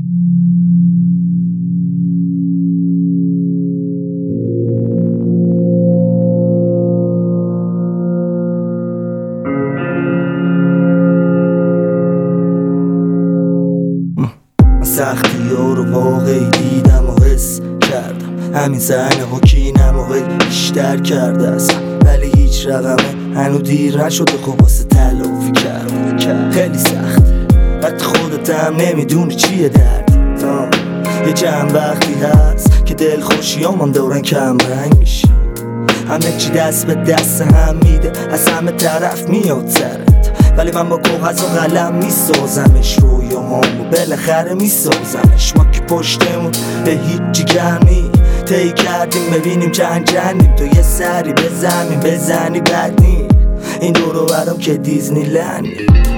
سختی ها رو واقعی دیدم و حس کردم، همین زن حکینم و بیشتر کرده است، ولی هیچ رقمه هنو دیر نشده خب واسه تلافی کرد. خیلی سخته وقتی خودت هم نمیدونی چیه درد. یه چند وقتی هست که دل خوشیامون دورن کم رنگ میشه، همه چی دست به دست هم میده، از همه طرف میاد سرت، ولی من با کاغذ و قلم میسازمش، رویاهامو بالاخره میسازمش. ما که پشتمون به هیچی گرمی طی کردیم، ببینیم چند تو یه سری به زمین بزنی بد نی، این دورو برام که دیزنی لندی.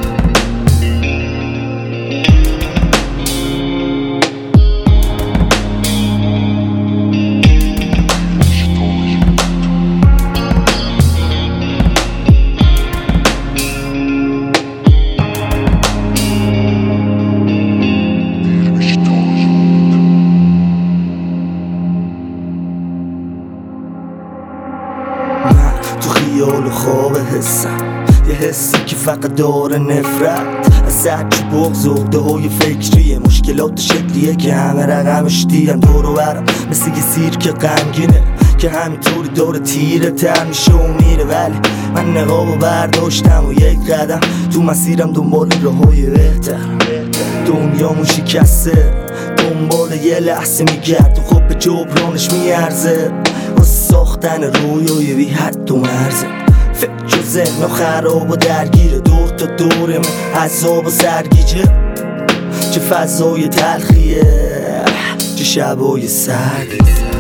تو خیال و خواب حسم، یه حسی که فقط داره نفرت از هرچی بغض و عقده‌های فکریه، مشکلات شکلیه که همه رقمش دیم دورو برم، مثل یه سیرک غمگینه که همینطوری داره تیره تر میشه و میره، ولی من نقابو برداشتم و یک قدم تو مسیرم دنبال راههای بهتر. دنیامون شکسته دنبال یه لحظه میگرد و خب به جبرانش میارزه، واسه ساختن رویای بی حد و مرزه. فکر و ذهن و خراب و درگیره، دور تا دور من عذاب و سرگیجه، چه فضای تلخیه چه شبای سردی.